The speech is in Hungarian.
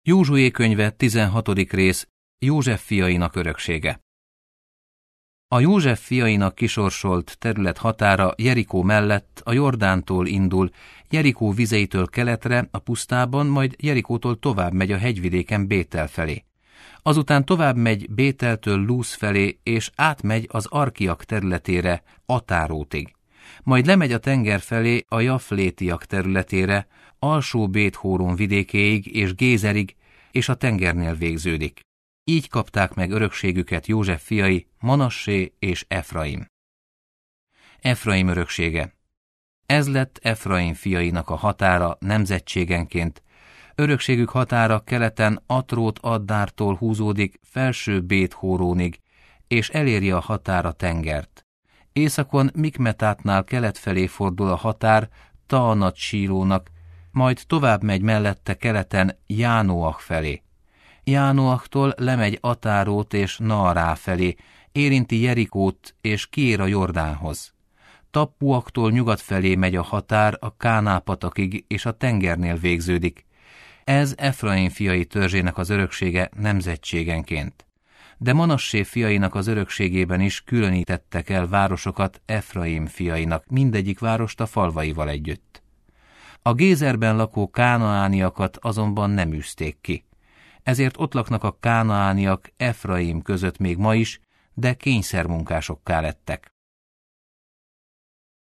Józsué könyve 16. rész. József fiainak öröksége. A József fiainak kisorsolt terület határa Jerikó mellett a Jordántól indul, Jerikó vizeitől keletre a pusztában, majd Jerikótól tovább megy a hegyvidéken Bétel felé. Azután tovább megy Bételtől Lúsz felé, és átmegy az Arkiak területére, Atárótig. Majd lemegy a tenger felé a Jaflétiak területére, alsó Bét-hóron vidékéig és Gézerig, és a tengernél végződik. Így kapták meg örökségüket József fiai, Manassé és Efraim. Efraim öröksége. Ez lett Efraim fiainak a határa nemzetségenként. Örökségük határa keleten Atrót-Addártól húzódik felső Bét-hórónig, és eléri a határa tengert. Északon Mikmetátnál kelet felé fordul a határ Taanat-Sílónak, majd tovább megy mellette keleten Jánoach felé. Jánoachtól lemegy Atárót és Naará felé, érinti Jerikót és kiér a Jordánhoz. Tappuaktól nyugat felé megy a határ a Káná-patakig és a tengernél végződik. Ez Efraim fiai törzsének az öröksége nemzetségenként. De Manassé fiainak az örökségében is különítettek el városokat Efraim fiainak, mindegyik várost a falvaival együtt. A Gézerben lakó kánaániakat azonban nem űzték ki. Ezért ott laknak a kánaániak Efraim között még ma is, de kényszermunkásokká lettek.